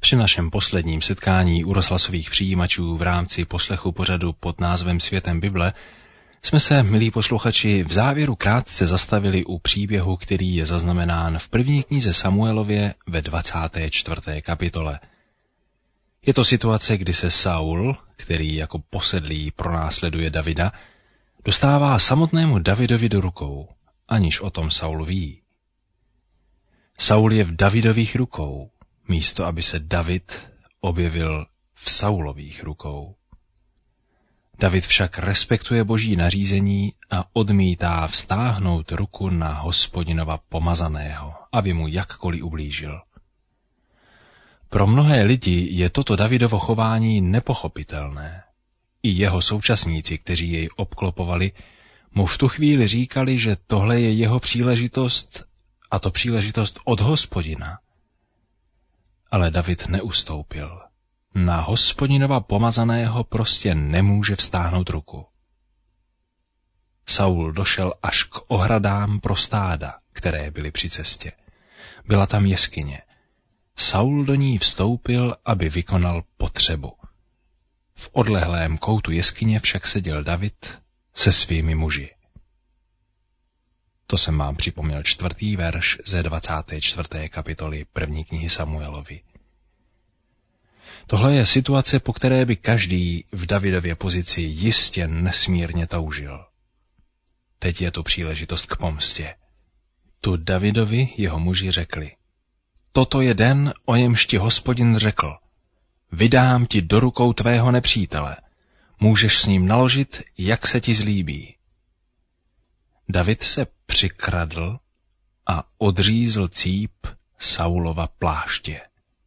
Při našem posledním setkání u rozhlasových přijímačů v rámci poslechu pořadu pod názvem Světem Bible jsme se, milí posluchači, v závěru krátce zastavili u příběhu, který je zaznamenán v první knize Samuelově ve 24. kapitole. Je to situace, kdy se Saul, který jako posedlý pronásleduje Davida, dostává samotnému Davidovi do rukou, aniž o tom Saul ví. Saul je v Davidových rukou, místo aby se David objevil v Saulových rukou. David však respektuje Boží nařízení a odmítá vztáhnout ruku na Hospodinova pomazaného, aby mu jakkoliv ublížil. Pro mnohé lidi je toto Davidovo chování nepochopitelné. I jeho současníci, kteří jej obklopovali, mu v tu chvíli říkali, že tohle je jeho příležitost, a to příležitost od Hospodina. Ale David neustoupil. Na Hospodinova pomazaného prostě nemůže vztáhnout ruku. Saul došel až k ohradám pro stáda, které byly při cestě. Byla tam jeskyně. Saul do ní vstoupil, aby vykonal potřebu. V odlehlém koutu jeskyně však seděl David se svými muži. To jsem vám připomněl 4. verš ze 24. kapitoly 1. knihy Samuelovi. Tohle je situace, po které by každý v Davidově pozici jistě nesmírně toužil. Teď je tu příležitost k pomstě. Tu Davidovi jeho muži řekli: Toto je den, o němž ti Hospodin řekl: Vydám ti do rukou tvého nepřítele. Můžeš s ním naložit, jak se ti zlíbí. David se přikradl a odřízl cíp Saulova pláště.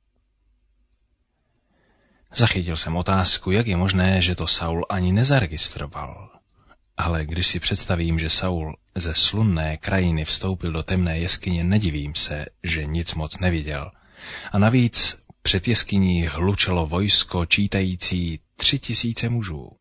Zachytil jsem otázku, jak je možné, že to Saul ani nezaregistroval. Ale když si představím, že Saul ze slunné krajiny vstoupil do temné jeskyně, nedivím se, že nic moc neviděl. A navíc před jeskyní hlučelo vojsko čítající 3000 mužů.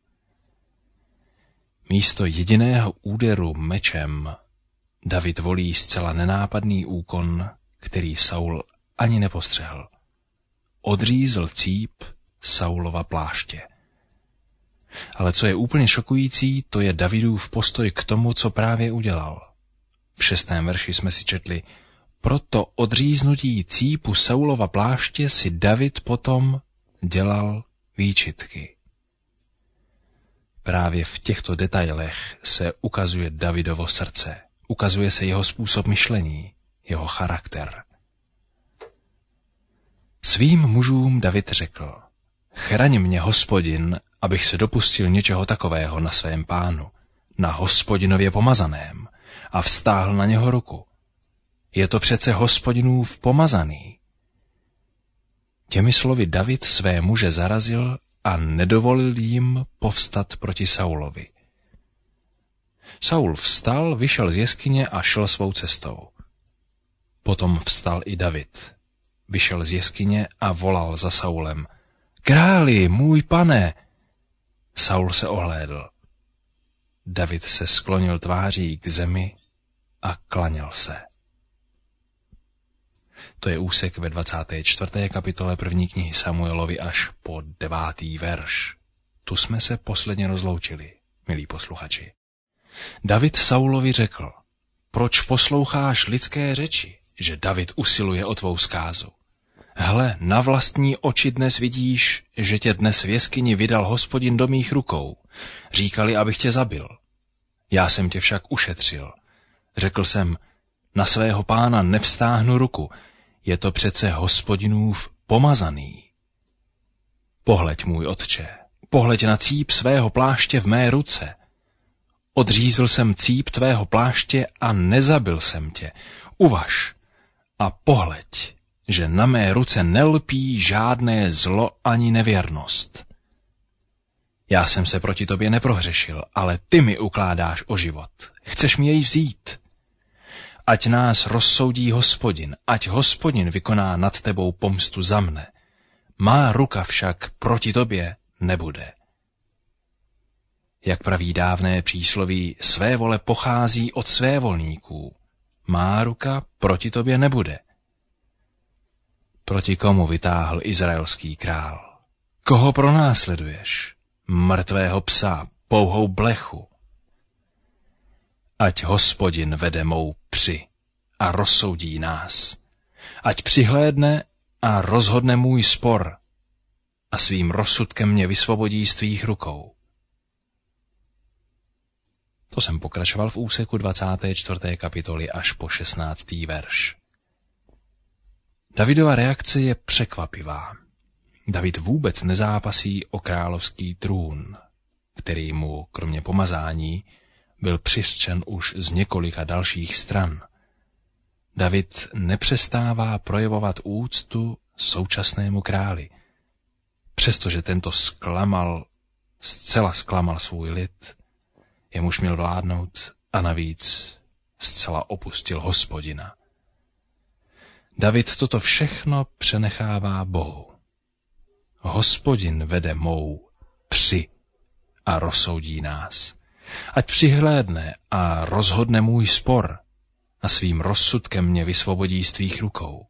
Místo jediného úderu mečem David volí zcela nenápadný úkon, který Saul ani nepostřehl. Odřízl cíp Saulova pláště. Ale co je úplně šokující, to je Davidův postoj k tomu, co právě udělal. V 6. verši jsme si četli: Proto odříznutí cípu Saulova pláště si David potom dělal výčitky. Právě v těchto detailech se ukazuje Davidovo srdce, ukazuje se jeho způsob myšlení, jeho charakter. Svým mužům David řekl: Chraň mě, Hospodin, abych se dopustil něčeho takového na svém pánu, na Hospodinově pomazaném, a vztáhl na něho ruku. Je to přece Hospodinův pomazaný. Těmi slovy David své muže zarazil a nedovolil jim povstat proti Saulovi. Saul vstal, vyšel z jeskyně a šel svou cestou. Potom vstal i David. Vyšel z jeskyně a volal za Saulem: Králi, můj pane! Saul se ohlédl. David se sklonil tváří k zemi a klaněl se. To je úsek ve 24. kapitole 1. knihy Samuelovi až po 9. verš. Tu jsme se posledně rozloučili, milí posluchači. David Saulovi řekl: Proč posloucháš lidské řeči, že David usiluje o tvou zkázu? Hle, na vlastní oči dnes vidíš, že tě dnes v jeskyni vydal Hospodin do mých rukou. Říkali, abych tě zabil. Já jsem tě však ušetřil. Řekl jsem: Na svého pána nevstáhnu ruku, je to přece Hospodinův pomazaný. Pohleď, můj otče, pohleď na cíp svého pláště v mé ruce. Odřízl jsem cíp tvého pláště a nezabil jsem tě. Uvaž a pohleď, že na mé ruce nelpí žádné zlo ani nevěrnost. Já jsem se proti tobě neprohřešil, ale ty mi ukládáš o život. Chceš mi jej vzít? Ať nás rozsoudí Hospodin, ať Hospodin vykoná nad tebou pomstu za mne. Má ruka však proti tobě nebude. Jak praví dávné přísloví, své vole pochází od svévolníků. Má ruka proti tobě nebude. Proti komu vytáhl izraelský král? Koho pronásleduješ? Mrtvého psa, pouhou blechu. Ať Hospodin vede mou při a rozsoudí nás. Ať přihlédne a rozhodne můj spor a svým rozsudkem mě vysvobodí z tvých rukou. To jsem pokračoval v úseku 24. kapitoly až po 16. verš. Davidova reakce je překvapivá. David vůbec nezápasí o královský trůn, který mu, kromě pomazání, byl přiřčen už z několika dalších stran. David nepřestává projevovat úctu současnému králi, přestože tento zcela zklamal svůj lid, jemuž měl vládnout a navíc zcela opustil Hospodina. David toto všechno přenechává Bohu. Hospodin vede mou při a rozsoudí nás. Ať přihlédne a rozhodne můj spor a svým rozsudkem mě vysvobodí z tvých rukou.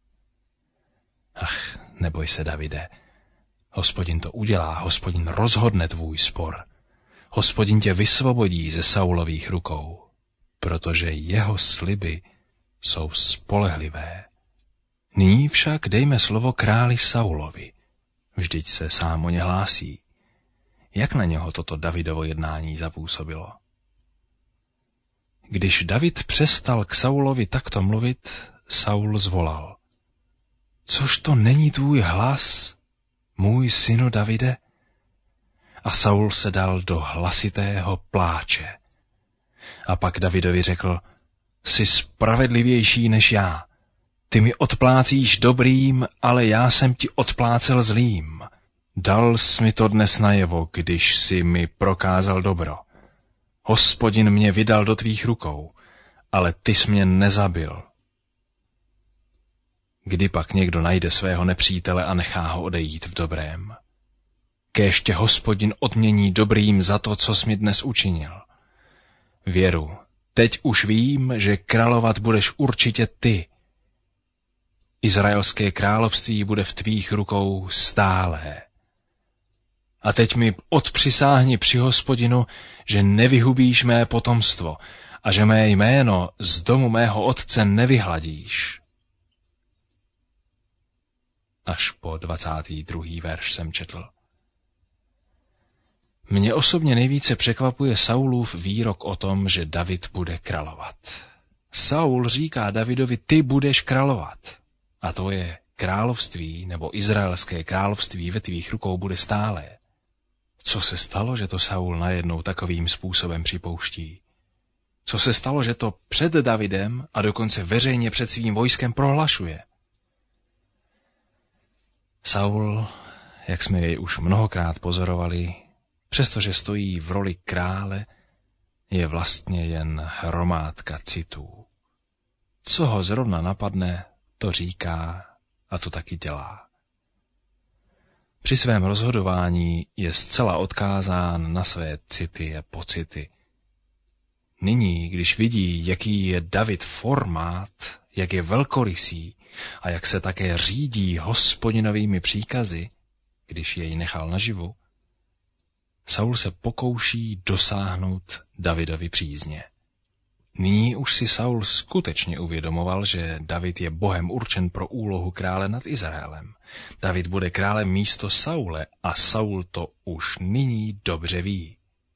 Ach, neboj se, Davide. Hospodin to udělá, Hospodin rozhodne tvůj spor. Hospodin tě vysvobodí ze Saulových rukou, protože jeho sliby jsou spolehlivé. Nyní však dejme slovo králi Saulovi. Vždyť se sám o ně hlásí. Jak na něho toto Davidovo jednání zapůsobilo? Když David přestal k Saulovi takto mluvit, Saul zvolal: Což to není tvůj hlas, můj synu Davide? A Saul se dal do hlasitého pláče. A pak Davidovi řekl: Jsi spravedlivější než já. Ty mi odplácíš dobrým, ale já jsem ti odplácel zlým. Dal jsi mi to dnes najevo, když jsi mi prokázal dobro. Hospodin mě vydal do tvých rukou, ale ty jsi mě nezabil. Kdy pak někdo najde svého nepřítele a nechá ho odejít v dobrém? Kéž tě Hospodin odmění dobrým za to, co jsi mi dnes učinil. Věru, teď už vím, že královat budeš určitě ty. Izraelské království bude v tvých rukou stálé. A teď mi odpřisáhni při Hospodinu, že nevyhubíš mé potomstvo a že mé jméno z domu mého otce nevyhladíš. Až po 22. verš jsem četl. Mě osobně nejvíce překvapuje Saulův výrok o tom, že David bude královat. Saul říká Davidovi: ty budeš královat. A to je království, nebo izraelské království ve tvých rukou bude stálé. Co se stalo, že to Saul najednou takovým způsobem připouští? Co se stalo, že to před Davidem a dokonce veřejně před svým vojskem prohlašuje? Saul, jak jsme jej už mnohokrát pozorovali, přestože stojí v roli krále, je vlastně jen hromádka citů. Co ho zrovna napadne, to říká a to taky dělá. Při svém rozhodování je zcela odkázán na své city a pocity. Nyní, když vidí, jaký je David formát, jak je velkorysý a jak se také řídí Hospodinovými příkazy, když jej nechal naživu, Saul se pokouší dosáhnout Davidovy přízně. Nyní už si Saul skutečně uvědomoval, že David je Bohem určen pro úlohu krále nad Izraelem. David bude králem místo Saule a Saul to už nyní dobře ví.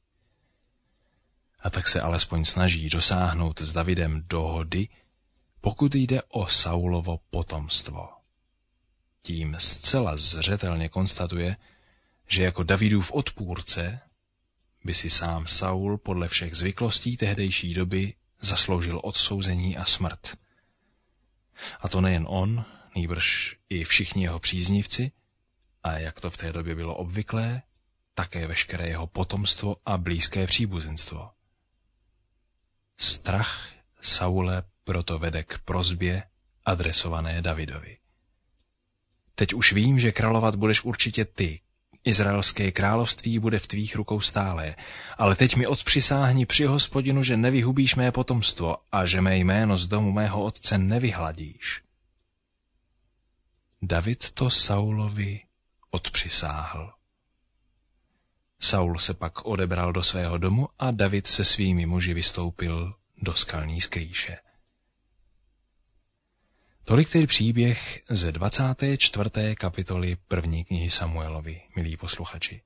A tak se alespoň snaží dosáhnout s Davidem dohody, pokud jde o Saulovo potomstvo. Tím zcela zřetelně konstatuje, že jako Davidův odpůrce by si sám Saul podle všech zvyklostí tehdejší doby zasloužil odsouzení a smrt. A to nejen on, nýbrž i všichni jeho příznivci, a jak to v té době bylo obvyklé, také veškeré jeho potomstvo a blízké příbuzenstvo. Strach Saule proto vede k prosbě adresované Davidovi. Teď už vím, že královat budeš určitě ty. Izraelské království bude v tvých rukou stálé, ale teď mi odpřisáhni při Hospodinu, že nevyhubíš mé potomstvo a že mé jméno z domu mého otce nevyhladíš. David to Saulovi odpřisáhl. Saul se pak odebral do svého domu a David se svými muži vystoupil do skalní skrýše. Tolik tedy příběh ze 24. kapitoly 1. knihy Samuelovi, milí posluchači.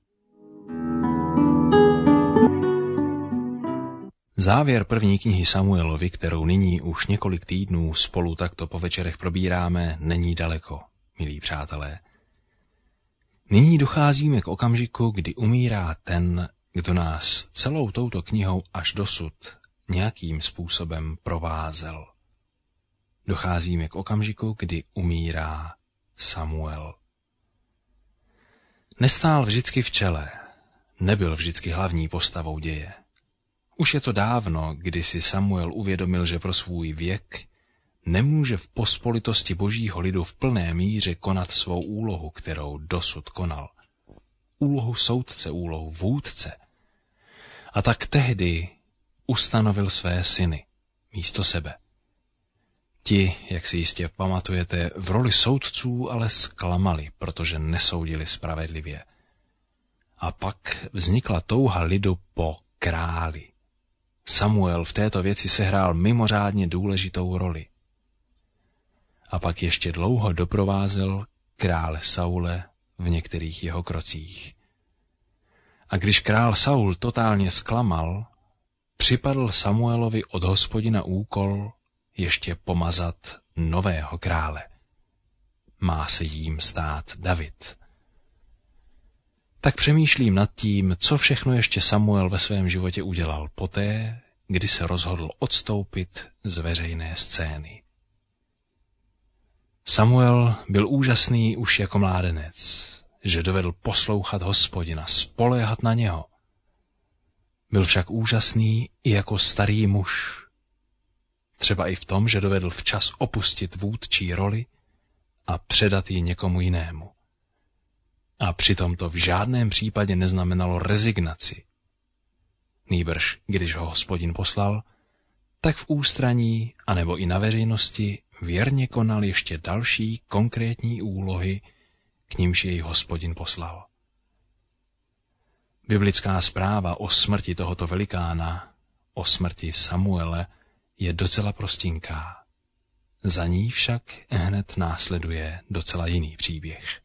Závěr 1. knihy Samuelovi, kterou nyní už několik týdnů spolu takto po večerech probíráme, není daleko, milí přátelé. Nyní docházíme k okamžiku, kdy umírá ten, kdo nás celou touto knihou až dosud nějakým způsobem provázel. Docházíme k okamžiku, kdy umírá Samuel. Nestál vždycky v čele, nebyl vždycky hlavní postavou děje. Už je to dávno, kdy si Samuel uvědomil, že pro svůj věk nemůže v pospolitosti božího lidu v plné míře konat svou úlohu, kterou dosud konal. Úlohu soudce, úlohu vůdce. A tak tehdy ustanovil své syny místo sebe. Ti, jak si jistě pamatujete, v roli soudců ale zklamali, protože nesoudili spravedlivě. A pak vznikla touha lidu po králi. Samuel v této věci sehrál mimořádně důležitou roli. A pak ještě dlouho doprovázel krále Saule v některých jeho krocích. A když král Saul totálně zklamal, připadl Samuelovi od Hospodina úkol ještě pomazat nového krále. Má se jím stát David. Tak přemýšlím nad tím, co všechno ještě Samuel ve svém životě udělal poté, kdy se rozhodl odstoupit z veřejné scény. Samuel byl úžasný už jako mládenec, že dovedl poslouchat Hospodina, spoléhat na něho. Byl však úžasný i jako starý muž. Třeba i v tom, že dovedl včas opustit vůdčí roli a předat ji někomu jinému. A přitom to v žádném případě neznamenalo rezignaci. Nýbrž, když ho Hospodin poslal, tak v ústraní anebo i na veřejnosti věrně konal ještě další konkrétní úlohy, k nimž jej Hospodin poslal. Biblická zpráva o smrti tohoto velikána, o smrti Samuele, je docela prostinká. Za ní však hned následuje docela jiný příběh.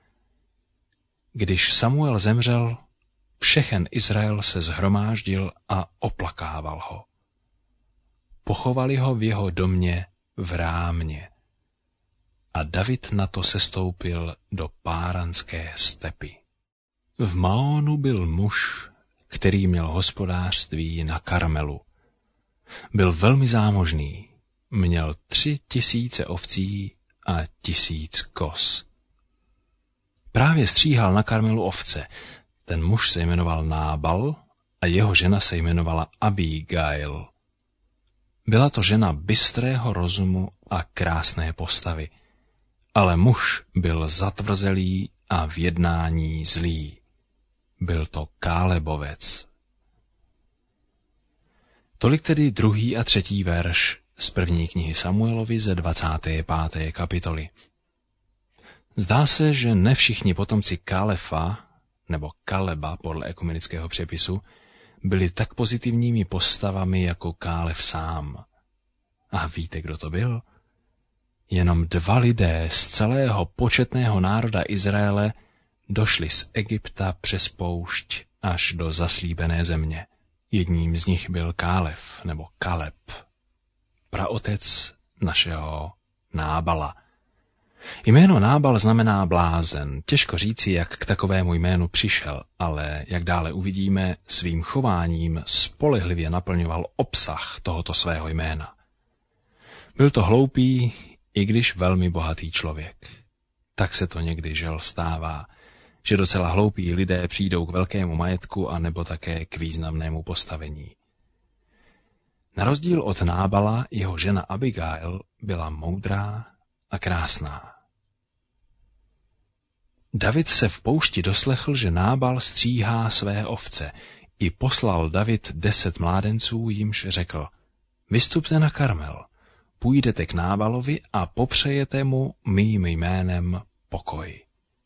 Když Samuel zemřel, všechen Izrael se shromáždil a oplakával ho. Pochovali ho v jeho domě v Rámě. A David na to sestoupil do páranské stepy. V Maonu byl muž, který měl hospodářství na Karmelu. Byl velmi zámožný, měl 3000 ovcí a 1000 koz. Právě stříhal na Karmelu ovce. Ten muž se jmenoval Nábal a jeho žena se jmenovala Abigail. Byla to žena bystrého rozumu a krásné postavy, ale muž byl zatvrzelý a v jednání zlý. Byl to Kálebovec. Tolik tedy 2. a 3. verš z 1. knihy Samuelovi ze 25. kapitoly. Zdá se, že ne všichni potomci Kálefa, nebo Kaleba podle ekumenického přepisu, byli tak pozitivními postavami jako Kálef sám. A víte, kdo to byl? Jenom 2 lidé z celého početného národa Izraele došli z Egypta přes poušť až do zaslíbené země. Jedním z nich byl Kálef, nebo Kaleb, praotec našeho Nábala. Jméno Nábal znamená blázen. Těžko říci, jak k takovému jménu přišel, ale jak dále uvidíme, svým chováním spolehlivě naplňoval obsah tohoto svého jména. Byl to hloupý, i když velmi bohatý člověk. Tak se to někdy žel stává, že docela hloupí lidé přijdou k velkému majetku a nebo také k významnému postavení. Na rozdíl od Nábala, jeho žena Abigail byla moudrá a krásná. David se v poušti doslechl, že Nábal stříhá své ovce. I poslal David 10 mládenců, jimž řekl: Vystupte na Karmel, půjdete k Nábalovi a popřejete mu mým jménem pokoj.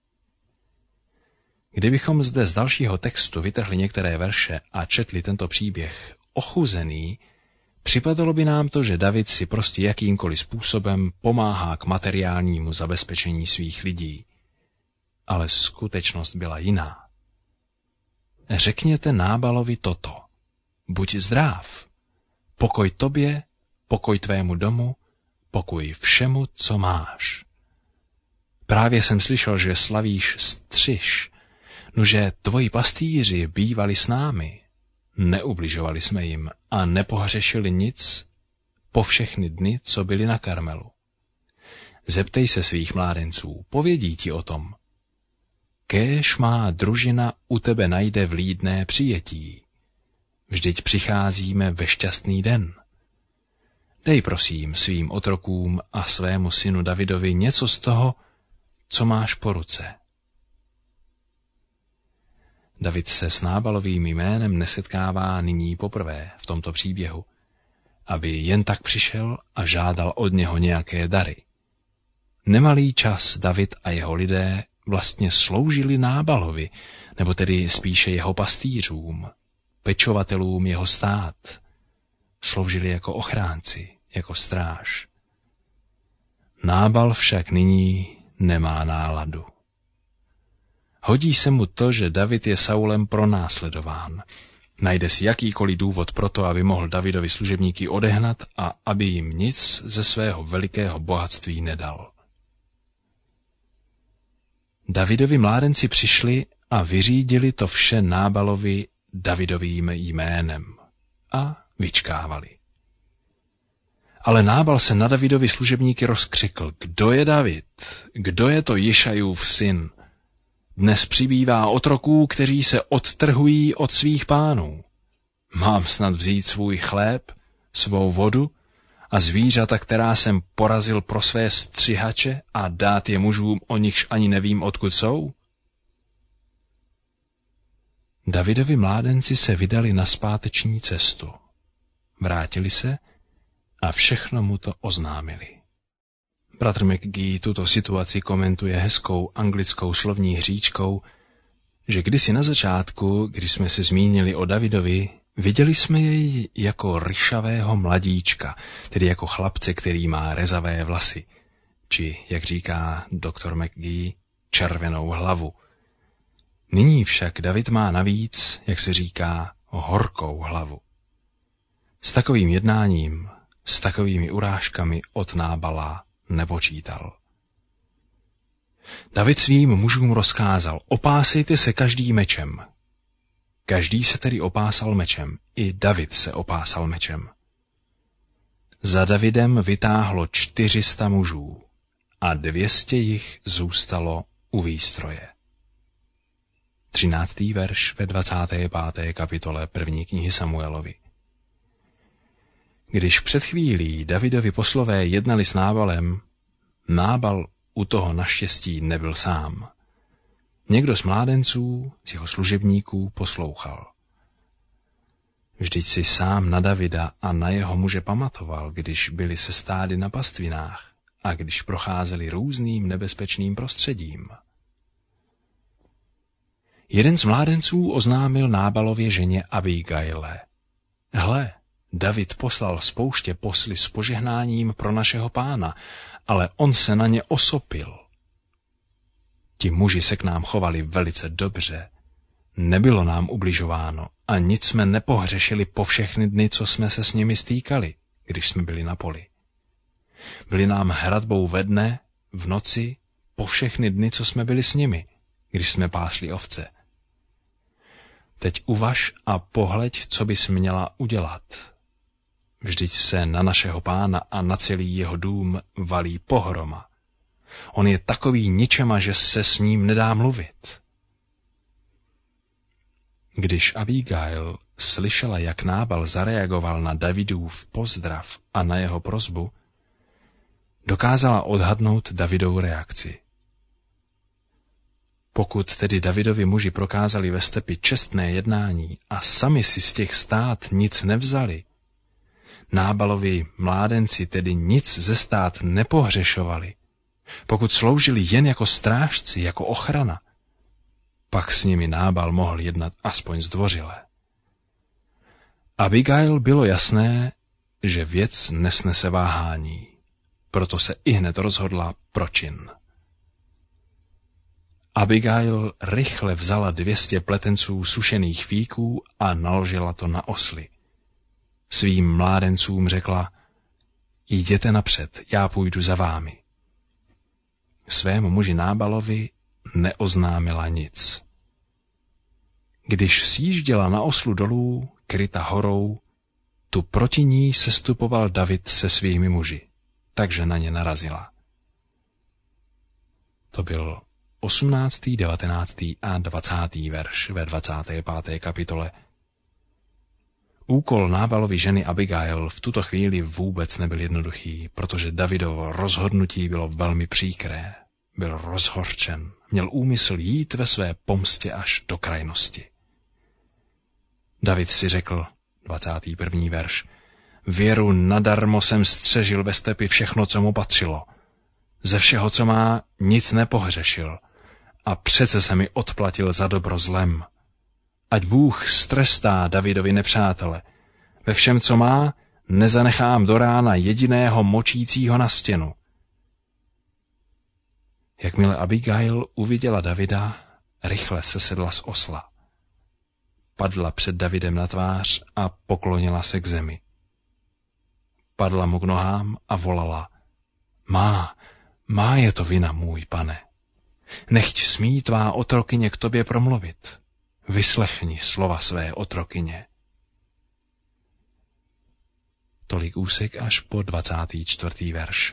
Kdybychom zde z dalšího textu vytrhli některé verše a četli tento příběh ochuzený, připadalo by nám to, že David si prostě jakýmkoliv způsobem pomáhá k materiálnímu zabezpečení svých lidí. Ale skutečnost byla jiná. Řekněte Nábalovi toto. Buď zdrav. Pokoj tobě, pokoj tvému domu, pokoj všemu, co máš. Právě jsem slyšel, že slavíš střiž, nože tvoji pastýři bývali s námi. Neubližovali jsme jim a nepohřešili nic po všechny dny, co byli na Karmelu. Zeptej se svých mládenců, povědí ti o tom. Kéž má družina u tebe najde vlídné přijetí. Vždyť přicházíme ve šťastný den. Dej prosím svým otrokům a svému synu Davidovi něco z toho, co máš po ruce. David se s Nábalovým jménem nesetkává nyní poprvé v tomto příběhu, aby jen tak přišel a žádal od něho nějaké dary. Nemalý čas David a jeho lidé vlastně sloužili Nábalovi, nebo tedy spíše jeho pastýřům, pečovatelům jeho stát. Sloužili jako ochránci, jako stráž. Nábal však nyní nemá náladu. Hodí se mu to, že David je Saulem pronásledován. Najde si jakýkoliv důvod pro to, aby mohl Davidovi služebníky odehnat a aby jim nic ze svého velikého bohatství nedal. Davidovi mládenci přišli a vyřídili to vše Nábalovi Davidovým jménem a vyčkávali. Ale Nábal se na Davidovi služebníky rozkřikl: Kdo je David? Kdo je to Jišajův syn? Dnes přibývá otroků, kteří se odtrhují od svých pánů. Mám snad vzít svůj chléb, svou vodu a zvířata, která jsem porazil pro své střihače, a dát je mužům, o nichž ani nevím, odkud jsou? Davidovi mládenci se vydali na zpáteční cestu. Vrátili se a všechno mu to oznámili. Bratr McGee tuto situaci komentuje hezkou anglickou slovní hříčkou, že kdysi na začátku, když jsme se zmínili o Davidovi, viděli jsme jej jako ryšavého mladíčka, tedy jako chlapce, který má rezavé vlasy, či, jak říká doktor McGee, červenou hlavu. Nyní však David má navíc, jak se říká, horkou hlavu. S takovým jednáním, s takovými urážkami od Nábala nepočítal. David svým mužům rozkázal: opásejte se každý mečem. Každý se tedy opásal mečem, i David se opásal mečem. Za Davidem vytáhlo 400 mužů a 200 jich zůstalo u výstroje. 13. verš ve 25. kapitole 1. knihy Samuelovi. Když před chvílí Davidovi poslové jednali s Nábalem, Nábal u toho naštěstí nebyl sám. Někdo z mládenců, z jeho služebníků, poslouchal. Vždyť si sám na Davida a na jeho muže pamatoval, když byli se stády na pastvinách a když procházeli různým nebezpečným prostředím. Jeden z mládenců oznámil Nábalově ženě Abigaile: Hle, David poslal z pouště posly s požehnáním pro našeho pána, ale on se na ně osopil. Ti muži se k nám chovali velice dobře. Nebylo nám ubližováno a nic jsme nepohřešili po všechny dny, co jsme se s nimi stýkali, když jsme byli na poli. Byli nám hradbou ve dne, v noci, po všechny dny, co jsme byli s nimi, když jsme pásli ovce. Teď uvaž a pohleď, co bys měla udělat. Vždyť se na našeho pána a na celý jeho dům valí pohroma. On je takový ničema, že se s ním nedá mluvit. Když Abigail slyšela, jak Nábal zareagoval na Davidův pozdrav a na jeho prosbu, dokázala odhadnout Davidovu reakci. Pokud tedy Davidovi muži prokázali ve stepi čestné jednání a sami si z těch stát nic nevzali, Nábalovi mládenci tedy nic ze stát nepohřešovali, pokud sloužili jen jako strážci, jako ochrana, pak s nimi Nábal mohl jednat aspoň zdvořile. Abigail bylo jasné, že věc nesnese váhání, proto se ihned rozhodla pro čin. Abigail rychle vzala 200 pletenců sušených fíků a naložila to na osly. Svým mládencům řekla: jděte napřed, já půjdu za vámi. Svému muži Nábalovi neoznámila nic. Když sjížděla na oslu dolů, kryta horou, tu proti ní sestupoval David se svými muži, takže na ně narazila. To byl 18., 19. a 20. verš ve 25. kapitole. Úkol Nábalovy ženy Abigail v tuto chvíli vůbec nebyl jednoduchý, protože Davidovo rozhodnutí bylo velmi příkré. Byl rozhořčen, měl úmysl jít ve své pomstě až do krajnosti. David si řekl, 21. verš, věru nadarmo jsem střežil ve stepi všechno, co mu patřilo. Ze všeho, co má, nic nepohřešil a přece se mi odplatil za dobro zlem. Ať Bůh strestá Davidovi nepřátele. Ve všem, co má, nezanechám do rána jediného močícího na stěnu. Jakmile Abigail uviděla Davida, rychle se sedla z osla. Padla před Davidem na tvář a poklonila se k zemi. Padla mu k nohám a volala: Má je to vina, můj pane. Nechť smí tvá otrokyně k tobě promluvit. Vyslechni slova své otrokyně. Tolik úsek až po 24. verš.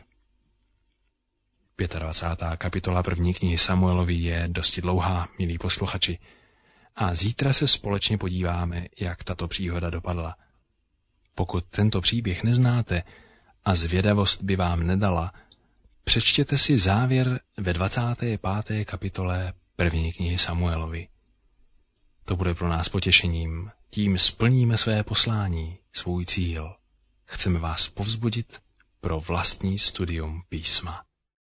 25. kapitola první knihy Samuelovi je dosti dlouhá, milí posluchači, a zítra se společně podíváme, jak tato příhoda dopadla. Pokud tento příběh neznáte a zvědavost by vám nedala, přečtěte si závěr ve 25. kapitole první knihy Samuelovi. To bude pro nás potěšením, tím splníme své poslání, svůj cíl. Chceme vás povzbudit pro vlastní studium písma.